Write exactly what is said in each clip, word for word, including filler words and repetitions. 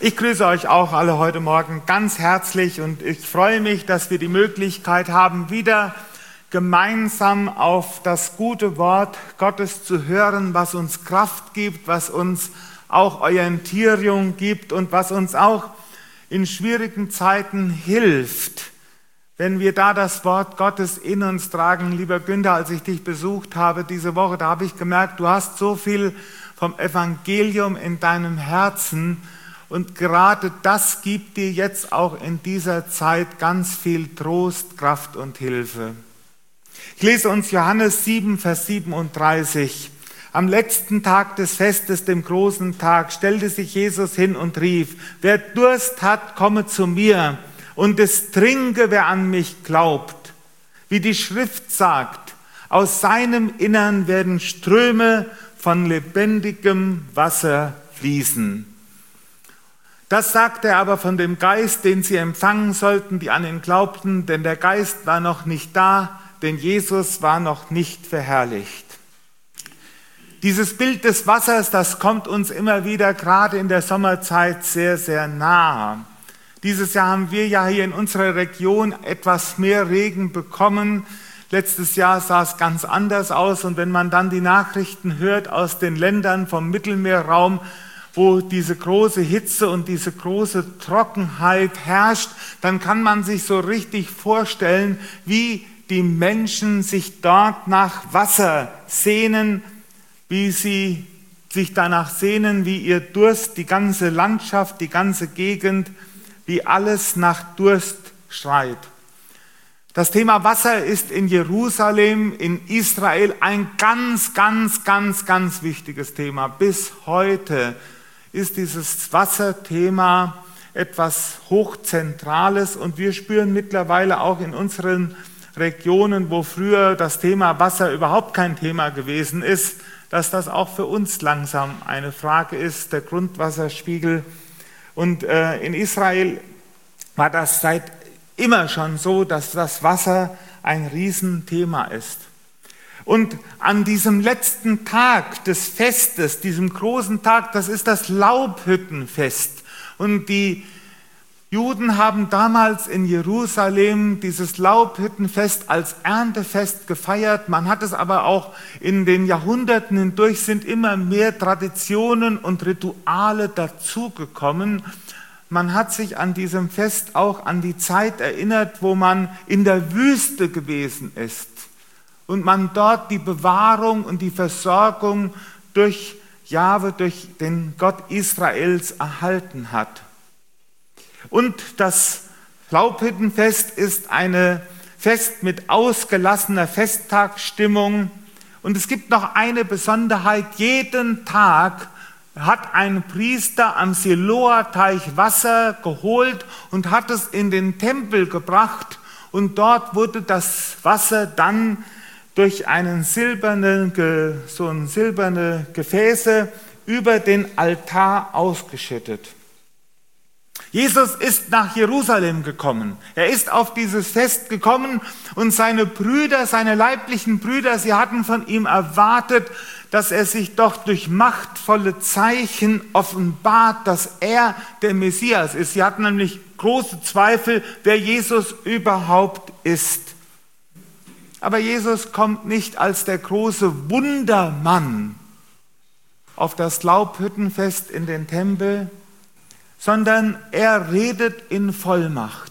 Ich grüße euch auch alle heute Morgen ganz herzlich und ich freue mich, dass wir die Möglichkeit haben, wieder gemeinsam auf das gute Wort Gottes zu hören, was uns Kraft gibt, was uns auch Orientierung gibt und was uns auch in schwierigen Zeiten hilft. Wenn wir da das Wort Gottes in uns tragen, lieber Günther, als ich dich besucht habe diese Woche, da habe ich gemerkt, du hast so viel vom Evangelium in deinem Herzen und gerade das gibt dir jetzt auch in dieser Zeit ganz viel Trost, Kraft und Hilfe. Ich lese uns Johannes sieben, Vers siebenunddreißig. Am letzten Tag des Festes, dem großen Tag, stellte sich Jesus hin und rief, wer Durst hat, komme zu mir und es trinke, wer an mich glaubt. Wie die Schrift sagt, aus seinem Innern werden Ströme von lebendigem Wasser fließen. Das sagte er aber von dem Geist, den sie empfangen sollten, die an ihn glaubten, denn der Geist war noch nicht da, denn Jesus war noch nicht verherrlicht. Dieses Bild des Wassers, das kommt uns immer wieder, gerade in der Sommerzeit, sehr, sehr nahe. Dieses Jahr haben wir ja hier in unserer Region etwas mehr Regen bekommen. Letztes Jahr sah es ganz anders aus und wenn man dann die Nachrichten hört aus den Ländern vom Mittelmeerraum, wo diese große Hitze und diese große Trockenheit herrscht, dann kann man sich so richtig vorstellen, wie die Menschen sich dort nach Wasser sehnen, wie sie sich danach sehnen, wie ihr Durst, die ganze Landschaft, die ganze Gegend, wie alles nach Durst schreit. Das Thema Wasser ist in Jerusalem, in Israel ein ganz, ganz, ganz, ganz wichtiges Thema. Bis heute ist dieses Wasserthema etwas Hochzentrales und wir spüren mittlerweile auch in unseren Regionen, wo früher das Thema Wasser überhaupt kein Thema gewesen ist, dass das auch für uns langsam eine Frage ist, der Grundwasserspiegel. Und äh, in Israel war das seit immer schon so, dass das Wasser ein Riesenthema ist. Und an diesem letzten Tag des Festes, diesem großen Tag, das ist das Laubhüttenfest. Und die Juden haben damals in Jerusalem dieses Laubhüttenfest als Erntefest gefeiert. Man hat es aber auch in den Jahrhunderten hindurch, sind immer mehr Traditionen und Rituale dazugekommen. Man hat sich an diesem Fest auch an die Zeit erinnert, wo man in der Wüste gewesen ist und man dort die Bewahrung und die Versorgung durch Jahwe, durch den Gott Israels erhalten hat. Und das Laubhüttenfest ist ein Fest mit ausgelassener Festtagsstimmung. Und es gibt noch eine Besonderheit, jeden Tag hat ein Priester am Siloa-Teich Wasser geholt und hat es in den Tempel gebracht. Und dort wurde das Wasser dann durch einen silbernen, so ein silberne Gefäße über den Altar ausgeschüttet. Jesus ist nach Jerusalem gekommen. Er ist auf dieses Fest gekommen und seine Brüder, seine leiblichen Brüder, sie hatten von ihm erwartet, dass er sich doch durch machtvolle Zeichen offenbart, dass er der Messias ist. Sie hatten nämlich große Zweifel, wer Jesus überhaupt ist. Aber Jesus kommt nicht als der große Wundermann auf das Laubhüttenfest in den Tempel, sondern er redet in Vollmacht.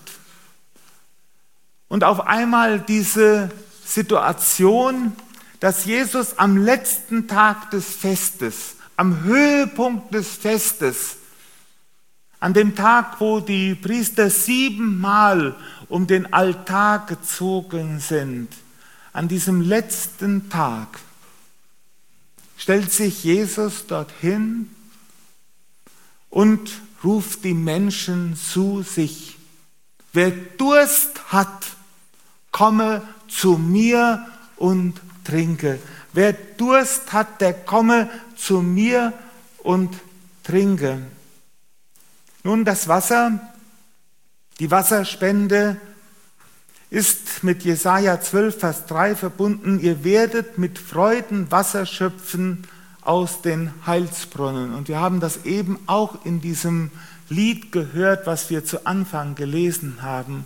Und auf einmal diese Situation, dass Jesus am letzten Tag des Festes, am Höhepunkt des Festes, an dem Tag, wo die Priester siebenmal um den Altar gezogen sind, an diesem letzten Tag, stellt sich Jesus dorthin und ruft die Menschen zu sich. Wer Durst hat, komme zu mir und trinke. Wer Durst hat, der komme zu mir und trinke. Nun, das Wasser, die Wasserspende ist mit Jesaja zwölf, Vers drei verbunden. Ihr werdet mit Freuden Wasser schöpfen aus den Heilsbrunnen. Und wir haben das eben auch in diesem Lied gehört, was wir zu Anfang gelesen haben.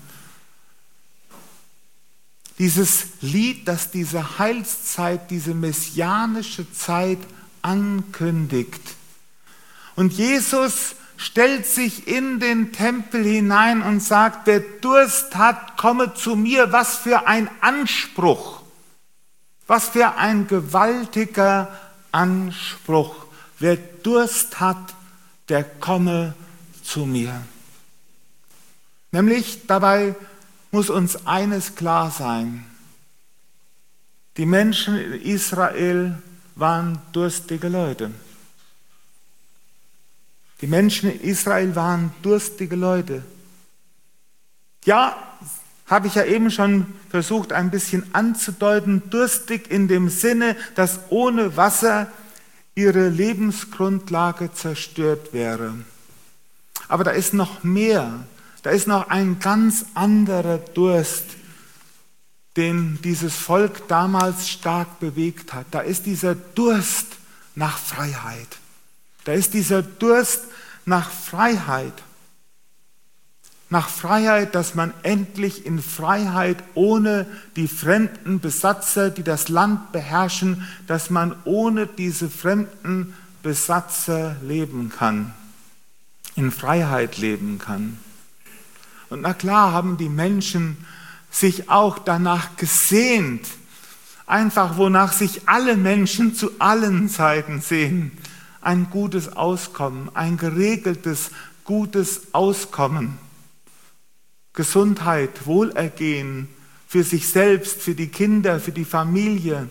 Dieses Lied, das diese Heilszeit, diese messianische Zeit ankündigt. Und Jesus stellt sich in den Tempel hinein und sagt, wer Durst hat, komme zu mir. Was für ein Anspruch, was für ein gewaltiger Anspruch. Wer Durst hat, der komme zu mir. Nämlich dabei muss uns eines klar sein. Die Menschen in Israel waren durstige Leute. Die Menschen in Israel waren durstige Leute. Ja, habe ich ja eben schon versucht, ein bisschen anzudeuten, durstig in dem Sinne, dass ohne Wasser ihre Lebensgrundlage zerstört wäre. Aber da ist noch mehr, da ist noch ein ganz anderer Durst, den dieses Volk damals stark bewegt hat. Da ist dieser Durst nach Freiheit. Da ist dieser Durst nach Freiheit. Nach Freiheit, dass man endlich in Freiheit ohne die fremden Besatzer, die das Land beherrschen, dass man ohne diese fremden Besatzer leben kann, in Freiheit leben kann. Und na klar haben die Menschen sich auch danach gesehnt, einfach wonach sich alle Menschen zu allen Zeiten sehen, ein gutes Auskommen, ein geregeltes, gutes Auskommen. Gesundheit, Wohlergehen für sich selbst, für die Kinder, für die Familie.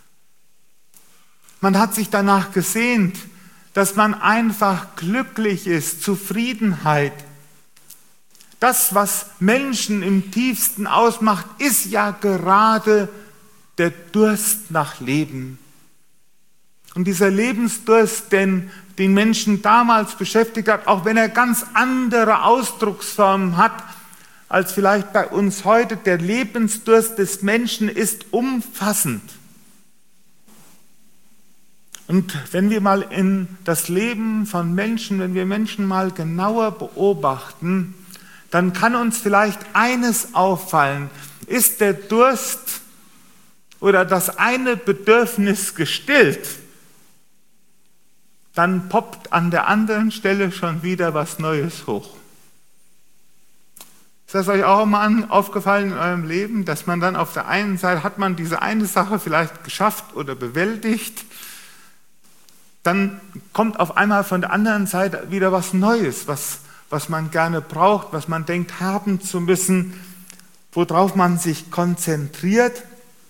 Man hat sich danach gesehnt, dass man einfach glücklich ist, Zufriedenheit. Das, was Menschen im tiefsten ausmacht, ist ja gerade der Durst nach Leben. Und dieser Lebensdurst, den den Menschen damals beschäftigt hat, auch wenn er ganz andere Ausdrucksformen hat, als vielleicht bei uns heute, der Lebensdurst des Menschen ist umfassend. Und wenn wir mal in das Leben von Menschen, wenn wir Menschen mal genauer beobachten, dann kann uns vielleicht eines auffallen: Ist der Durst oder das eine Bedürfnis gestillt, dann poppt an der anderen Stelle schon wieder was Neues hoch. Ist das euch auch mal aufgefallen in eurem Leben, dass man dann auf der einen Seite hat man diese eine Sache vielleicht geschafft oder bewältigt, dann kommt auf einmal von der anderen Seite wieder was Neues, was, was man gerne braucht, was man denkt haben zu müssen, worauf man sich konzentriert.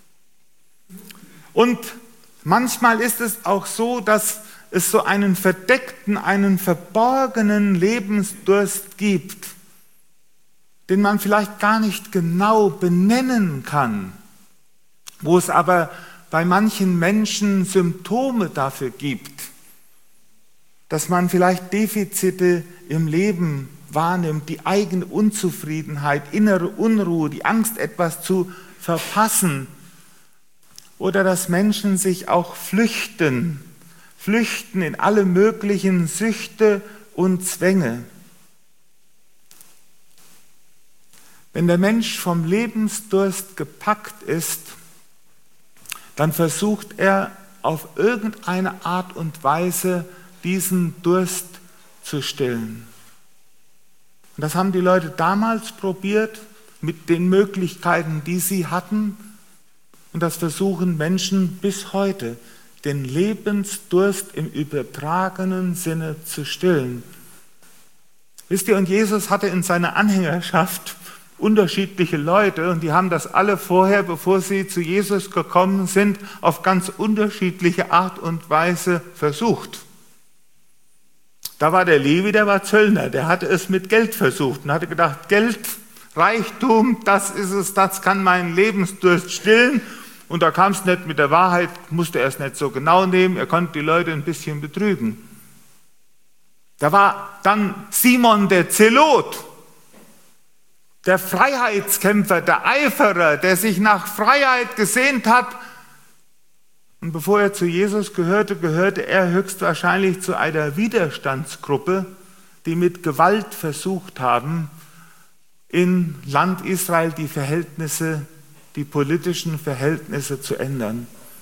Und manchmal ist es auch so, dass es so einen verdeckten, einen verborgenen Lebensdurst gibt, den man vielleicht gar nicht genau benennen kann, wo es aber bei manchen Menschen Symptome dafür gibt, dass man vielleicht Defizite im Leben wahrnimmt, die eigene Unzufriedenheit, innere Unruhe, die Angst, etwas zu verpassen, oder dass Menschen sich auch flüchten, flüchten in alle möglichen Süchte und Zwänge. Wenn der Mensch vom Lebensdurst gepackt ist, dann versucht er auf irgendeine Art und Weise diesen Durst zu stillen. Und das haben die Leute damals probiert mit den Möglichkeiten, die sie hatten. Und das versuchen Menschen bis heute, den Lebensdurst im übertragenen Sinne zu stillen. Wisst ihr, und Jesus hatte in seiner Anhängerschaft unterschiedliche Leute und die haben das alle vorher, bevor sie zu Jesus gekommen sind, auf ganz unterschiedliche Art und Weise versucht. Da war der Levi, der war Zöllner, der hatte es mit Geld versucht und hatte gedacht, Geld, Reichtum, das ist es, das kann meinen Lebensdurst stillen. Und da kam es nicht mit der Wahrheit, musste er es nicht so genau nehmen, er konnte die Leute ein bisschen betrügen. Da war dann Simon der Zelot, der Freiheitskämpfer, der Eiferer, der sich nach Freiheit gesehnt hat Und bevor er zu Jesus gehörte, gehörte er höchstwahrscheinlich zu einer Widerstandsgruppe, die mit Gewalt versucht haben, in Land Israel die Verhältnisse, die politischen Verhältnisse zu ändern.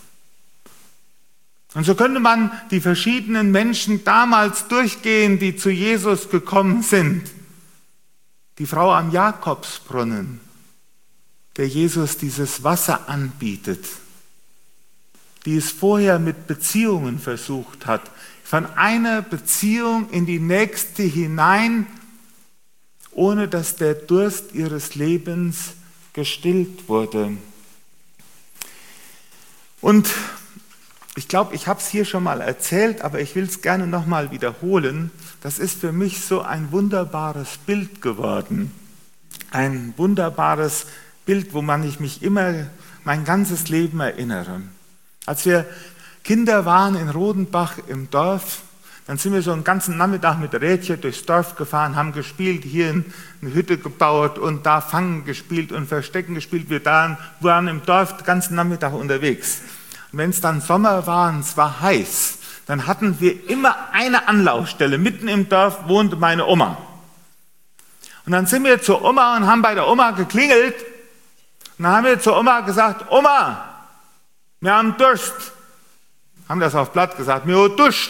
Und so könnte man die verschiedenen Menschen damals durchgehen, die zu Jesus gekommen sind. Die Frau am Jakobsbrunnen, der Jesus dieses Wasser anbietet, die es vorher mit Beziehungen versucht hat, von einer Beziehung in die nächste hinein, ohne dass der Durst ihres Lebens gestillt wurde. Und ich glaube, ich habe es hier schon mal erzählt, aber ich will es gerne nochmal wiederholen. Das ist für mich so ein wunderbares Bild geworden. Ein wunderbares Bild, woran ich mich immer mein ganzes Leben erinnere. Als wir Kinder waren in Rodenbach im Dorf, dann sind wir so einen ganzen Nachmittag mit Rädchen durchs Dorf gefahren, haben gespielt, hier eine Hütte gebaut und da Fangen gespielt und Verstecken gespielt. Wir waren im Dorf den ganzen Nachmittag unterwegs. Und wenn es dann Sommer war und es war heiß, dann hatten wir immer eine Anlaufstelle. Mitten im Dorf wohnte meine Oma. Und dann sind wir zur Oma und haben bei der Oma geklingelt. Und dann haben wir zur Oma gesagt, Oma, wir haben Durst. Haben das auf Blatt gesagt, wir haben Durst.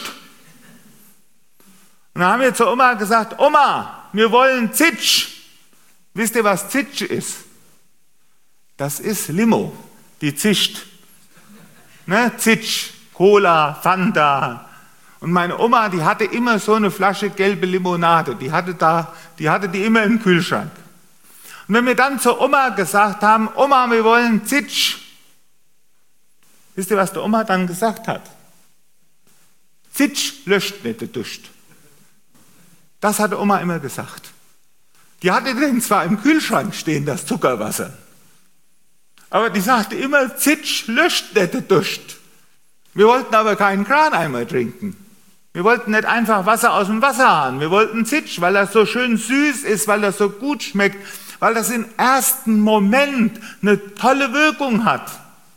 Und dann haben wir zur Oma gesagt, Oma, wir wollen Zitsch. Wisst ihr, was Zitsch ist? Das ist Limo, die zischt. Ne? Zitsch, Cola, Fanta. Und meine Oma, die hatte immer so eine Flasche gelbe Limonade. Die hatte, da, die, hatte die immer im Kühlschrank. Und wenn wir dann zur Oma gesagt haben, Oma, wir wollen Zitsch. Wisst ihr, was die Oma dann gesagt hat? Zitsch löscht nicht die Durst. Das hat die Oma immer gesagt. Die hatte den zwar im Kühlschrank stehen, das Zuckerwasser. Aber die sagte immer, Zitsch löscht nicht die Durst. Wir wollten aber keinen Kraneimer trinken. Wir wollten nicht einfach Wasser aus dem Wasserhahn. Wir wollten Zitsch, weil das so schön süß ist, weil das so gut schmeckt, weil das im ersten Moment eine tolle Wirkung hat.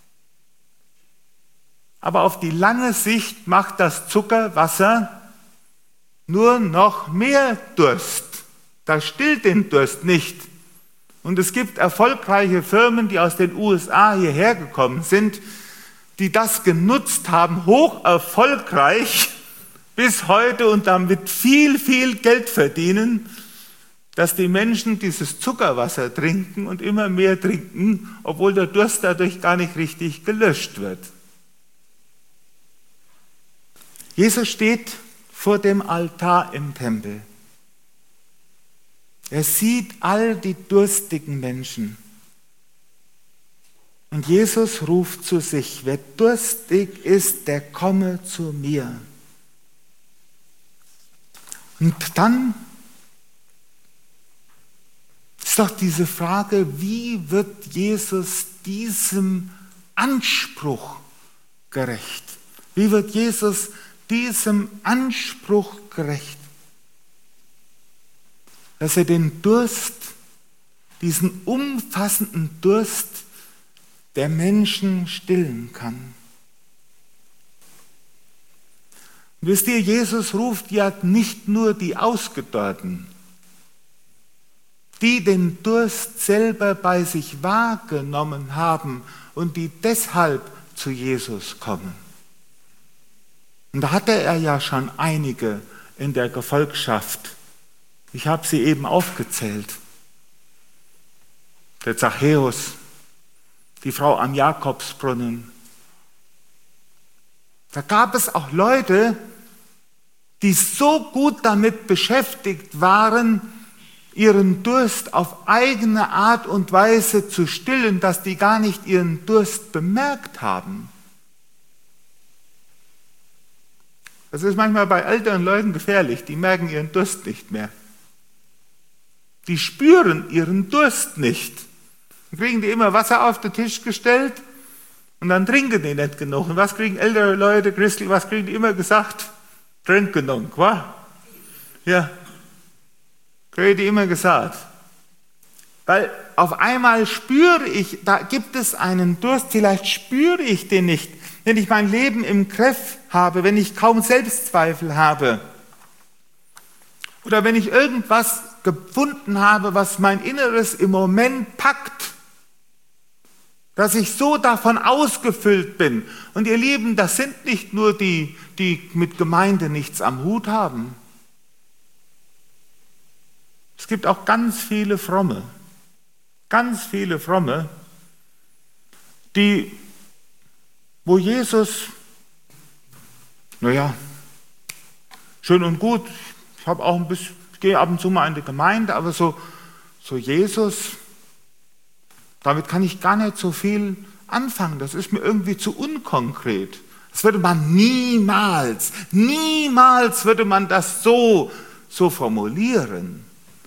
Aber auf die lange Sicht macht das Zuckerwasser nur noch mehr Durst. Das stillt den Durst nicht. Und es gibt erfolgreiche Firmen, die aus den U S A hierher gekommen sind, die das genutzt haben, hoch erfolgreich bis heute und damit viel, viel Geld verdienen, dass die Menschen dieses Zuckerwasser trinken und immer mehr trinken, obwohl der Durst dadurch gar nicht richtig gelöscht wird. Jesus steht vor dem Altar im Tempel. Er sieht all die durstigen Menschen. Und Jesus ruft zu sich, wer durstig ist, der komme zu mir. Und dann ist doch diese Frage, wie wird Jesus diesem Anspruch gerecht? Wie wird Jesus diesem Anspruch gerecht? Dass er den Durst, diesen umfassenden Durst der Menschen stillen kann. Und wisst ihr, Jesus ruft ja nicht nur die Ausgedörrten, die den Durst selber bei sich wahrgenommen haben und die deshalb zu Jesus kommen. Und da hatte er ja schon einige in der Gefolgschaft. Ich habe sie eben aufgezählt. Der Zachäus, die Frau am Jakobsbrunnen. Da gab es auch Leute, die so gut damit beschäftigt waren, ihren Durst auf eigene Art und Weise zu stillen, dass die gar nicht ihren Durst bemerkt haben. Das ist manchmal bei älteren Leuten gefährlich, die merken ihren Durst nicht mehr. Die spüren ihren Durst nicht. Dann kriegen die immer Wasser auf den Tisch gestellt und dann trinken die nicht genug. Und was kriegen ältere Leute, Christel, was kriegen die immer gesagt? Trink genug, wa? Ja, kriegen die immer gesagt. Weil auf einmal spüre ich, da gibt es einen Durst, vielleicht spüre ich den nicht. wenn ich mein Leben im Griff habe, wenn ich kaum Selbstzweifel habe oder wenn ich irgendwas gefunden habe, was mein Inneres im Moment packt, dass ich so davon ausgefüllt bin. Und ihr Lieben, das sind nicht nur die, die mit Gemeinde nichts am Hut haben. Es gibt auch ganz viele Fromme, ganz viele Fromme, die, wo Jesus, naja, schön und gut, ich habe auch ein bisschen, ich gehe ab und zu mal in die Gemeinde, aber so, so Jesus, damit kann ich gar nicht so viel anfangen. Das ist mir irgendwie zu unkonkret. Das würde man niemals, niemals würde man das so, so formulieren.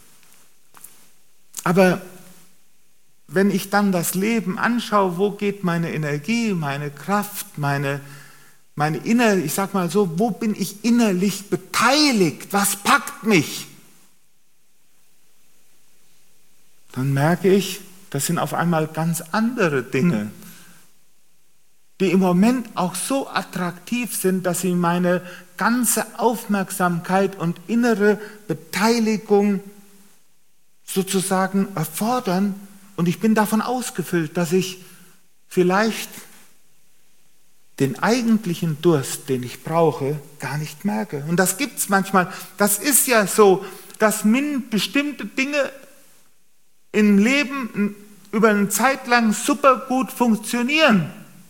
Aber wenn ich dann das Leben anschaue, wo geht meine Energie, meine Kraft, meine, meine innere, ich sag mal so, wo bin ich innerlich beteiligt? Was packt mich? Dann merke ich, das sind auf einmal ganz andere Dinge, die im Moment auch so attraktiv sind, dass sie meine ganze Aufmerksamkeit und innere Beteiligung sozusagen erfordern. Und ich bin davon ausgefüllt, dass ich vielleicht den eigentlichen Durst, den ich brauche, gar nicht merke. Und das gibt es manchmal. Das ist ja so, dass bestimmte Dinge im Leben über eine Zeit lang super gut funktionieren.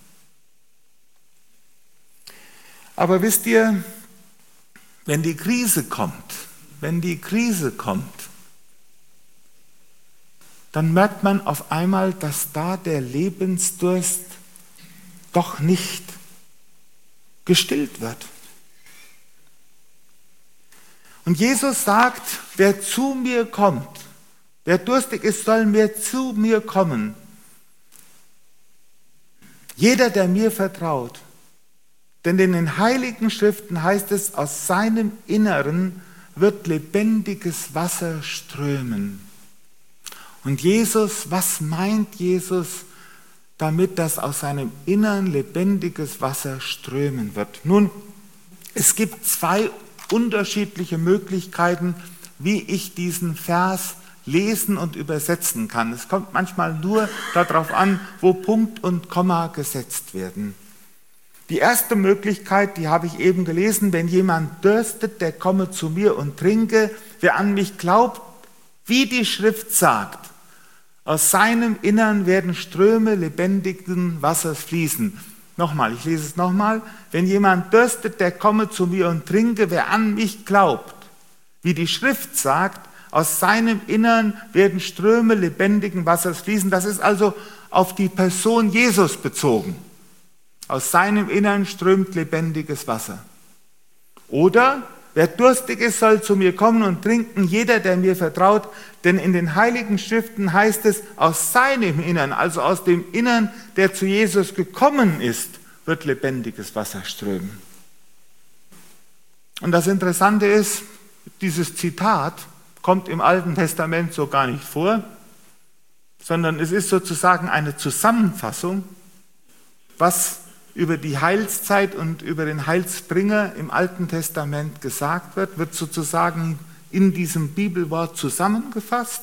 Aber wisst ihr, wenn die Krise kommt, wenn die Krise kommt, dann merkt man auf einmal, dass da der Lebensdurst doch nicht gestillt wird. Und Jesus sagt, wer zu mir kommt, wer durstig ist, soll mir zu mir kommen. Jeder, der mir vertraut. Denn in den Heiligen Schriften heißt es, aus seinem Inneren wird lebendiges Wasser strömen. Und Jesus, was meint Jesus damit, dass aus seinem Innern lebendiges Wasser strömen wird? Nun, es gibt zwei unterschiedliche Möglichkeiten, wie ich diesen Vers lesen und übersetzen kann. Es kommt manchmal nur darauf an, wo Punkt und Komma gesetzt werden. Die erste Möglichkeit, die habe ich eben gelesen, wenn jemand dürstet, der komme zu mir und trinke, wer an mich glaubt, wie die Schrift sagt, aus seinem Innern werden Ströme lebendigen Wassers fließen. Nochmal, ich lese es nochmal. Wenn jemand dürstet, der komme zu mir und trinke, wer an mich glaubt, wie die Schrift sagt, aus seinem Innern werden Ströme lebendigen Wassers fließen. Das ist also auf die Person Jesus bezogen. Aus seinem Innern strömt lebendiges Wasser. Oder, wer durstig ist, soll zu mir kommen und trinken, jeder, der mir vertraut, denn in den Heiligen Schriften heißt es, aus seinem Innern, also aus dem Innern, der zu Jesus gekommen ist, wird lebendiges Wasser strömen. Und das Interessante ist, dieses Zitat kommt im Alten Testament so gar nicht vor, sondern es ist sozusagen eine Zusammenfassung, was über die Heilszeit und über den Heilsbringer im Alten Testament gesagt wird, wird sozusagen in diesem Bibelwort zusammengefasst.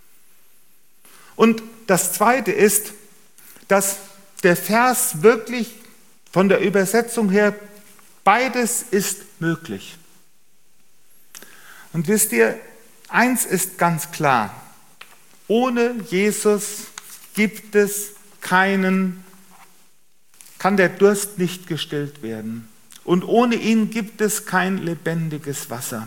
Und das Zweite ist, dass der Vers wirklich von der Übersetzung her, beides ist möglich. Und wisst ihr, eins ist ganz klar, ohne Jesus gibt es keinen, kann der Durst nicht gestillt werden. Und ohne ihn gibt es kein lebendiges Wasser.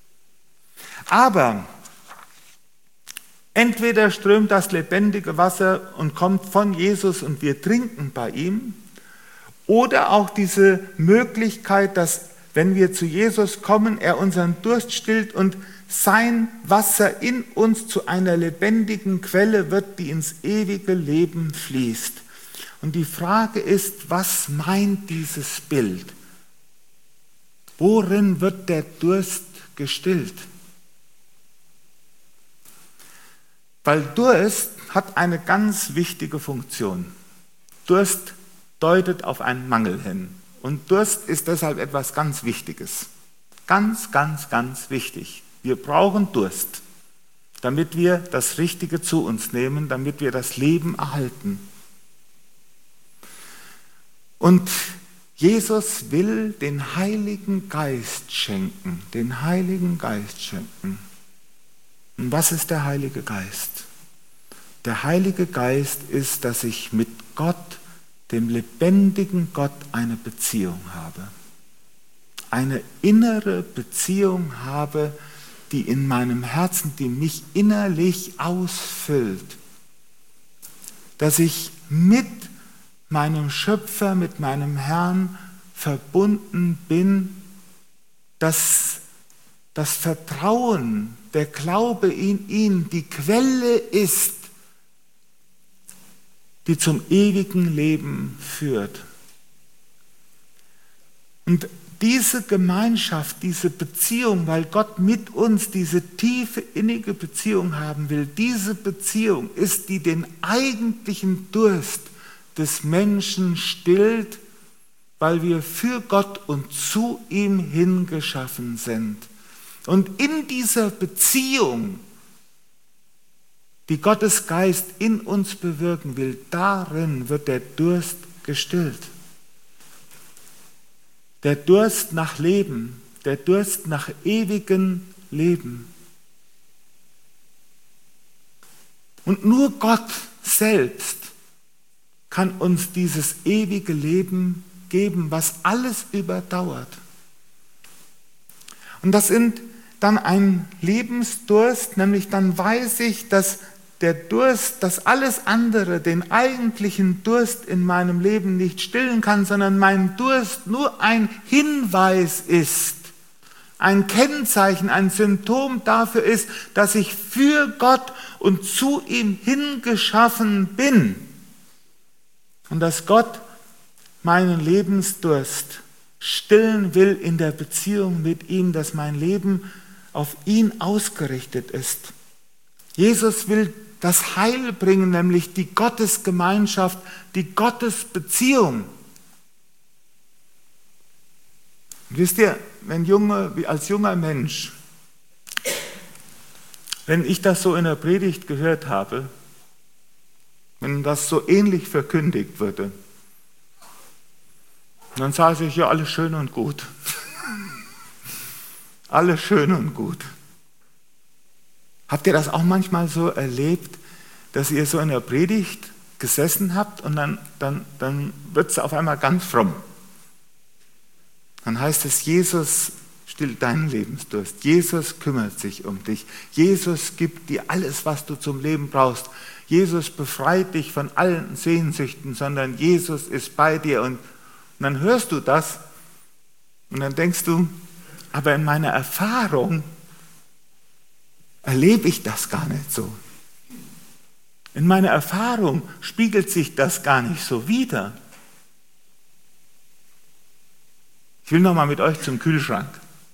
Aber entweder strömt das lebendige Wasser und kommt von Jesus und wir trinken bei ihm, oder auch diese Möglichkeit, dass wenn wir zu Jesus kommen, er unseren Durst stillt und sein Wasser in uns zu einer lebendigen Quelle wird, die ins ewige Leben fließt. Und die Frage ist, was meint dieses Bild? Worin wird der Durst gestillt? Weil Durst hat eine ganz wichtige Funktion. Durst deutet auf einen Mangel hin. Und Durst ist deshalb etwas ganz Wichtiges. Ganz, ganz, ganz wichtig. Wir brauchen Durst, damit wir das Richtige zu uns nehmen, damit wir das Leben erhalten. Und Jesus will den Heiligen Geist schenken, den Heiligen Geist schenken. Und was ist der Heilige Geist? Der Heilige Geist ist, dass ich mit Gott, dem lebendigen Gott, eine Beziehung habe. Eine innere Beziehung habe, die in meinem Herzen, die mich innerlich ausfüllt. Dass ich mit meinem Schöpfer, mit meinem Herrn verbunden bin, dass das Vertrauen, der Glaube in ihn die Quelle ist, die zum ewigen Leben führt. Und diese Gemeinschaft, diese Beziehung, weil Gott mit uns diese tiefe, innige Beziehung haben will, diese Beziehung ist, die den eigentlichen Durst des Menschen stillt, weil wir für Gott und zu ihm hingeschaffen sind. Und in dieser Beziehung, die Gottes Geist in uns bewirken will, darin wird der Durst gestillt. Der Durst nach Leben, der Durst nach ewigem Leben. Und nur Gott selbst kann uns dieses ewige Leben geben, was alles überdauert. Und das sind dann ein Lebensdurst, nämlich dann weiß ich, dass der Durst, dass alles andere den eigentlichen Durst in meinem Leben nicht stillen kann, sondern mein Durst nur ein Hinweis ist, ein Kennzeichen, ein Symptom dafür ist, dass ich für Gott und zu ihm hingeschaffen bin und dass Gott meinen Lebensdurst stillen will in der Beziehung mit ihm, dass mein Leben auf ihn ausgerichtet ist. Jesus will das Heil bringen, nämlich die Gottesgemeinschaft, die Gottesbeziehung. Wisst ihr, wenn junge, als junger Mensch, wenn ich das so in der Predigt gehört habe, wenn das so ähnlich verkündigt wurde, dann sage ich, ja, alles schön und gut. Alles schön und gut. Habt ihr das auch manchmal so erlebt, dass ihr so in der Predigt gesessen habt und dann, dann, dann wird es auf einmal ganz fromm. Dann heißt es, Jesus stillt deinen Lebensdurst. Jesus kümmert sich um dich. Jesus gibt dir alles, was du zum Leben brauchst. Jesus befreit dich von allen Sehnsüchten, sondern Jesus ist bei dir. Und, und dann hörst du das und dann denkst du, aber in meiner Erfahrung erlebe ich das gar nicht so. In meiner Erfahrung spiegelt sich das gar nicht so wider. Ich will noch mal mit euch zum Kühlschrank.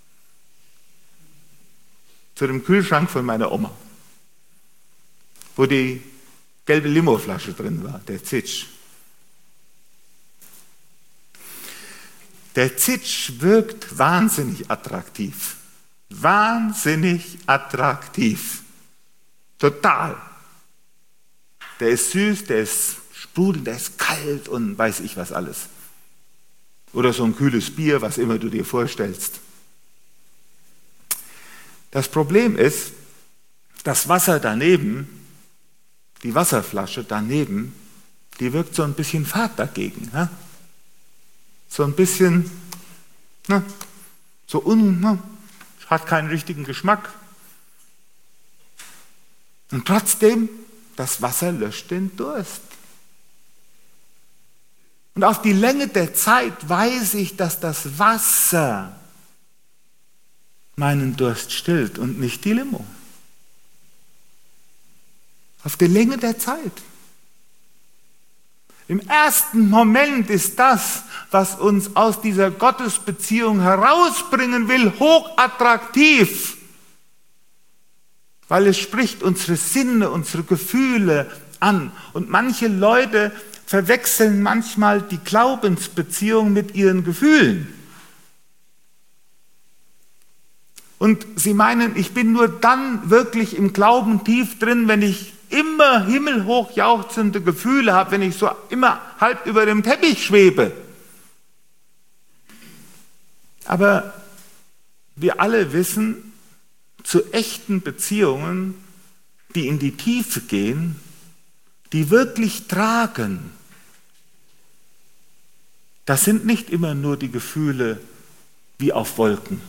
Zu dem Kühlschrank von meiner Oma, wo die gelbe Limoflasche drin war, der Zitsch. Der Zitsch wirkt wahnsinnig attraktiv. Wahnsinnig attraktiv. Total. Der ist süß, der ist sprudelnd, der ist kalt und weiß ich was alles. Oder so ein kühles Bier, was immer du dir vorstellst. Das Problem ist, das Wasser daneben, die Wasserflasche daneben, die wirkt so ein bisschen fad dagegen. Ne? So ein bisschen, ne? so un, ne? hat keinen richtigen Geschmack. Und trotzdem, das Wasser löscht den Durst. Und auf die Länge der Zeit weiß ich, dass das Wasser meinen Durst stillt und nicht die Limo. Auf die Länge der Zeit. Im ersten Moment ist das, was uns aus dieser Gottesbeziehung herausbringen will, hochattraktiv. Weil es spricht unsere Sinne, unsere Gefühle an. Und manche Leute verwechseln manchmal die Glaubensbeziehung mit ihren Gefühlen. Und sie meinen, ich bin nur dann wirklich im Glauben tief drin, wenn ich immer himmelhoch jauchzende Gefühle habe, wenn ich so immer halb über dem Teppich schwebe. Aber wir alle wissen, zu echten Beziehungen, die in die Tiefe gehen, die wirklich tragen, das sind nicht immer nur die Gefühle wie auf Wolken,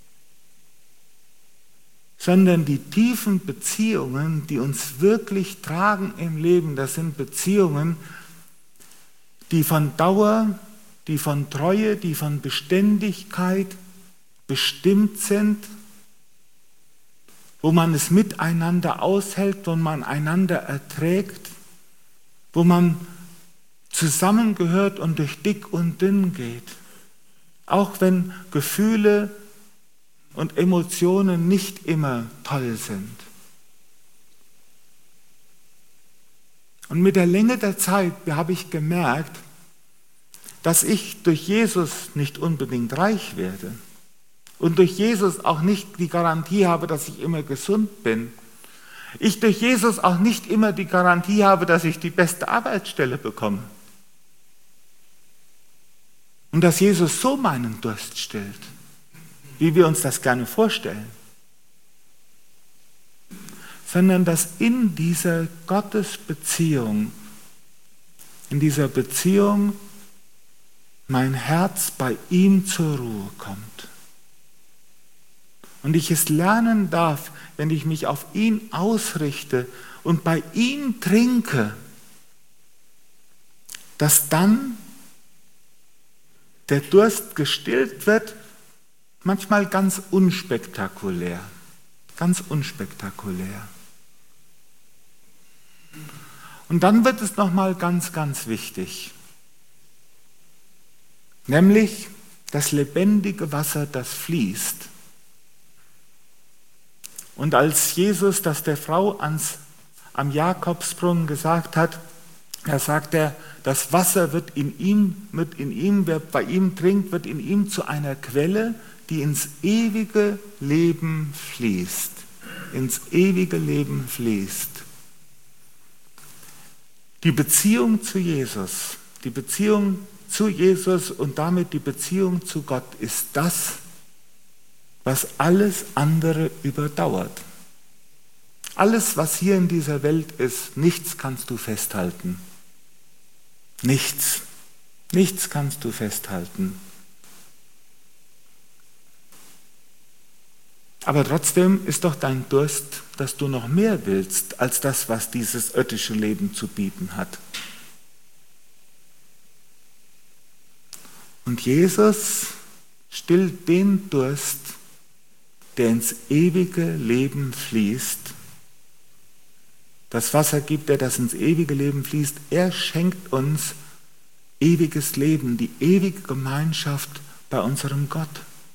sondern die tiefen Beziehungen, die uns wirklich tragen im Leben, das sind Beziehungen, die von Dauer, die von Treue, die von Beständigkeit bestimmt sind, wo man es miteinander aushält, wo man einander erträgt, wo man zusammengehört und durch dick und dünn geht. Auch wenn Gefühle und Emotionen nicht immer toll sind. Und mit der Länge der Zeit habe ich gemerkt, dass ich durch Jesus nicht unbedingt reich werde und durch Jesus auch nicht die Garantie habe, dass ich immer gesund bin. Ich durch Jesus auch nicht immer die Garantie habe, dass ich die beste Arbeitsstelle bekomme. Und dass Jesus so meinen Durst stillt, wie wir uns das gerne vorstellen, sondern dass in dieser Gottesbeziehung, in dieser Beziehung mein Herz bei ihm zur Ruhe kommt. Und ich es lernen darf, wenn ich mich auf ihn ausrichte und bei ihm trinke, dass dann der Durst gestillt wird, manchmal ganz unspektakulär, ganz unspektakulär. Und dann wird es nochmal ganz, ganz wichtig, nämlich das lebendige Wasser, das fließt. Und als Jesus das der Frau ans, am Jakobsbrunnen gesagt hat, da sagt er, das Wasser wird in ihm, wird in ihm, wer bei ihm trinkt, wird in ihm zu einer Quelle, die ins ewige Leben fließt. Ins ewige Leben fließt. Die Beziehung zu Jesus, die Beziehung zu Jesus und damit die Beziehung zu Gott ist das, was alles andere überdauert. Alles, was hier in dieser Welt ist, nichts kannst du festhalten. Nichts. Nichts kannst du festhalten. Aber trotzdem ist doch dein Durst, dass du noch mehr willst, als das, was dieses irdische Leben zu bieten hat. Und Jesus stillt den Durst, der ins ewige Leben fließt. Das Wasser gibt er, das ins ewige Leben fließt. Er schenkt uns ewiges Leben, die ewige Gemeinschaft bei unserem Gott.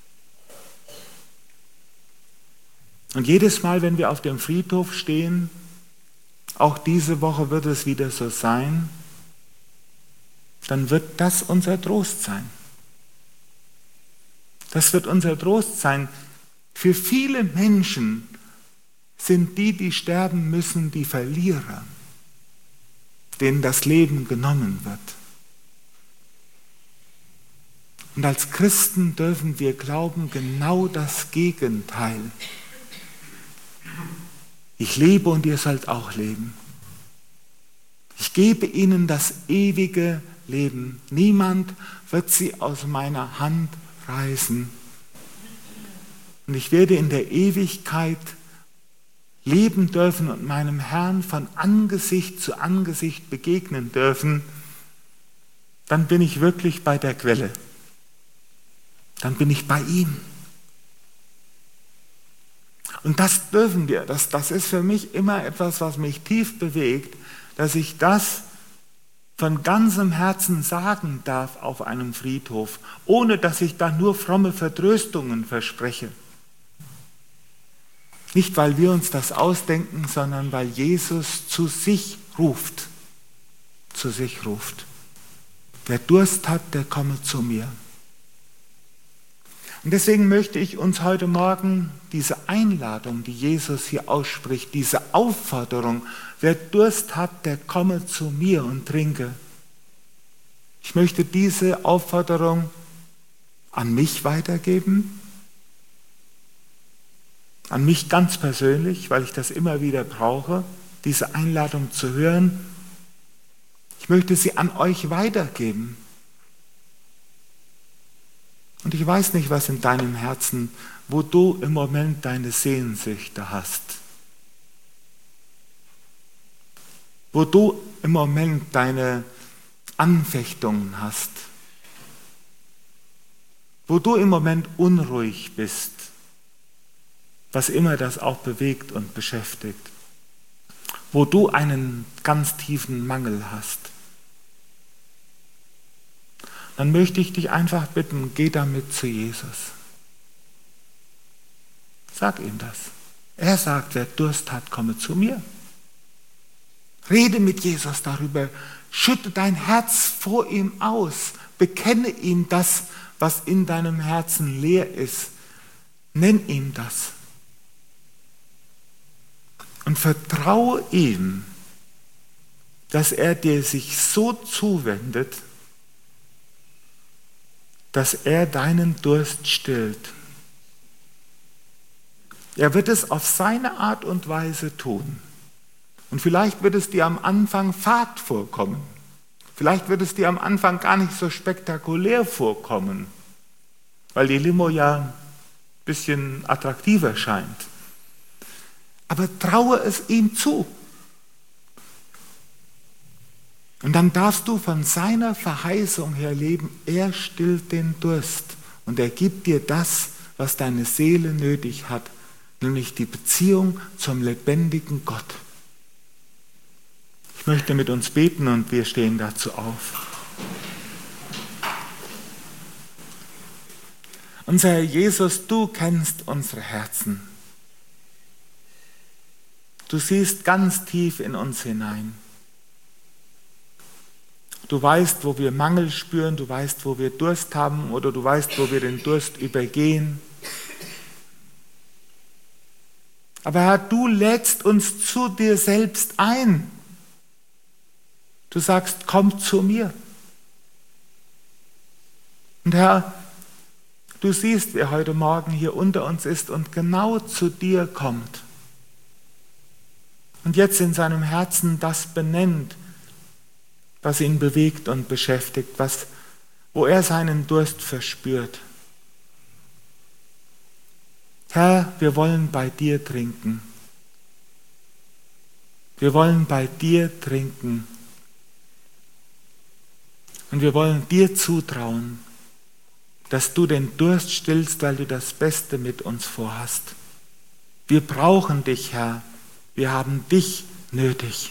Und jedes Mal, wenn wir auf dem Friedhof stehen, auch diese Woche wird es wieder so sein, dann wird das unser Trost sein. Das wird unser Trost sein. Für viele Menschen sind die, die sterben müssen, die Verlierer, denen das Leben genommen wird. Und als Christen dürfen wir glauben, genau das Gegenteil. Ich lebe und ihr sollt auch leben. Ich gebe ihnen das ewige Leben. Niemand wird sie aus meiner Hand reißen. Und ich werde in der Ewigkeit leben dürfen und meinem Herrn von Angesicht zu Angesicht begegnen dürfen. Dann bin ich wirklich bei der Quelle. Dann bin ich bei ihm. Und das dürfen wir, das, das ist für mich immer etwas, was mich tief bewegt, dass ich das von ganzem Herzen sagen darf auf einem Friedhof, ohne dass ich da nur fromme Vertröstungen verspreche. Nicht, weil wir uns das ausdenken, sondern weil Jesus zu sich ruft. zu sich ruft. Wer Durst hat, der komme zu mir. Und deswegen möchte ich uns heute Morgen diese Einladung, die Jesus hier ausspricht, diese Aufforderung, wer Durst hat, der komme zu mir und trinke. Ich möchte diese Aufforderung an mich weitergeben, an mich ganz persönlich, weil ich das immer wieder brauche, diese Einladung zu hören. Ich möchte sie an euch weitergeben. Und ich weiß nicht, was in deinem Herzen, wo du im Moment deine Sehnsüchte hast. Wo du im Moment deine Anfechtungen hast. Wo du im Moment unruhig bist. Was immer das auch bewegt und beschäftigt. Wo du einen ganz tiefen Mangel hast. Dann möchte ich dich einfach bitten, geh damit zu Jesus. Sag ihm das. Er sagt, wer Durst hat, komme zu mir. Rede mit Jesus darüber. Schütte dein Herz vor ihm aus. Bekenne ihm das, was in deinem Herzen leer ist. Nenn ihm das. Und vertraue ihm, dass er dir sich so zuwendet, dass er deinen Durst stillt. Er wird es auf seine Art und Weise tun. Und vielleicht wird es dir am Anfang fad vorkommen. Vielleicht wird es dir am Anfang gar nicht so spektakulär vorkommen, weil die Limo ja ein bisschen attraktiver scheint. Aber traue es ihm zu. Und dann darfst du von seiner Verheißung her leben, er stillt den Durst und er gibt dir das, was deine Seele nötig hat, nämlich die Beziehung zum lebendigen Gott. Ich möchte mit uns beten und wir stehen dazu auf. Unser Herr Jesus, du kennst unsere Herzen. Du siehst ganz tief in uns hinein. Du weißt, wo wir Mangel spüren, du weißt, wo wir Durst haben oder du weißt, wo wir den Durst übergehen. Aber Herr, du lädst uns zu dir selbst ein. Du sagst, komm zu mir. Und Herr, du siehst, wer heute Morgen hier unter uns ist und genau zu dir kommt. Und jetzt in seinem Herzen das benennt, was ihn bewegt und beschäftigt, was, wo er seinen Durst verspürt. Herr, wir wollen bei dir trinken. Wir wollen bei dir trinken. Und wir wollen dir zutrauen, dass du den Durst stillst, weil du das Beste mit uns vorhast. Wir brauchen dich, Herr. Wir haben dich nötig.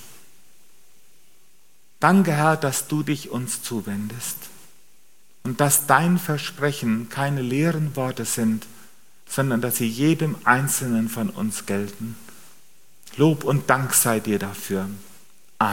Danke, Herr, dass du dich uns zuwendest und dass dein Versprechen keine leeren Worte sind, sondern dass sie jedem Einzelnen von uns gelten. Lob und Dank sei dir dafür.